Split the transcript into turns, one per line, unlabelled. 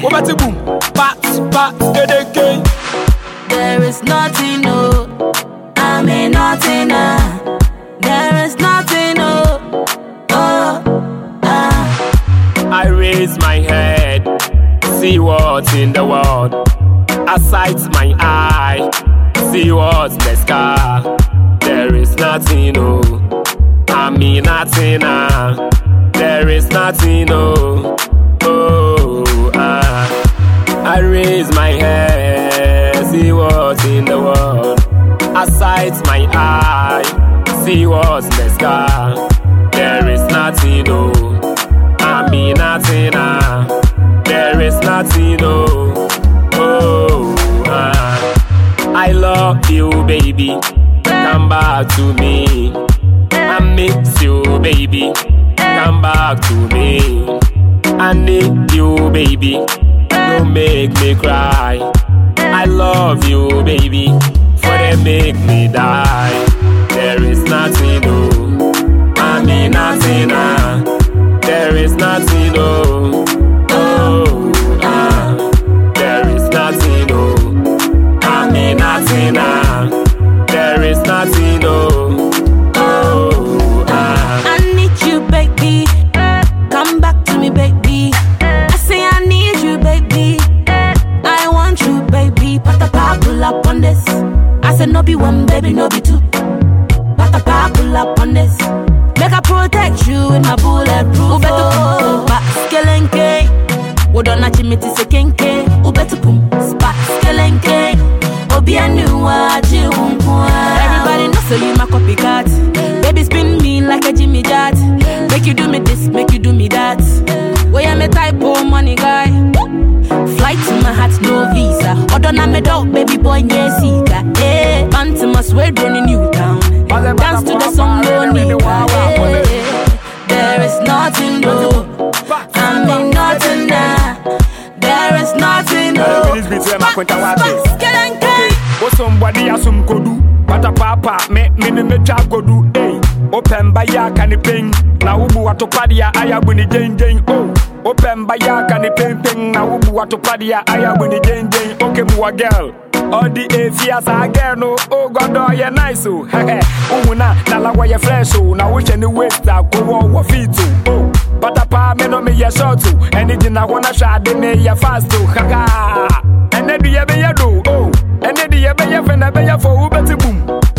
Over to boom. Bats, dedicate.
There is nothing, no. I mean nothing, there is nothing, no.
I raise my head, see what's in the world. I sight my eye, see what's in the sky. There is nothing, no. I mean nothing, there is nothing, no. I raise my head, see what's in the world. I sight my eye, see what's in the sky. There is nothing, no. I mean nothing, there is nothing, no. I love you, baby. Come back to me. I miss you, baby. Come back to me. I need you, baby. Don't make me cry. I love you, baby. For they make me die. There is nothing, no. I mean nothing, there is nothing, no. There is nothing, no. I mean nothing, there is nothing, no.
I need you, baby. Come back to me, baby. I say I need you, baby. I want you, baby. Patapa, pull up on this. I said no be one, baby, no be two. Patapa, pull up on this. Make I protect you with my bulletproof. Ubetu pum, spa, skelenke. Wodona chimiti se kenke. Ubetu pum, spa, skelenke. Obi anuwa, jirumpua. Everybody knows so you my copycat. Baby spin me like a Jimmy Jat. Make you do me this, make you do me that. Where I'm a type of money guy. Flight to my heart, no visa. Odona me dog, baby boy, yeah, sika. Eh, Pantimus, we're running you down. Dance to the song, no need. There is nothing, no. I mean nothing, there is nothing, no.
Somebody has some kodu, but a papa, me chap kodu, eh. Open by ya can ping. Now ubu atopadia, I have winnie jane, oh. Open by ya can ping, now ubu atopadia, I have winnie jane, okay, mua girl. All the AFIAs are girl, no, oh god, oh, you're nice, oh, heh, oh, na la way fresh, oh, now wish any waste, I'll go on feet, oh. But a pa, me no me ya short, too. Anything I wanna try, they me ya fast, too, ha. And then the ever you do, oh. And then the ever you for Uber to boom.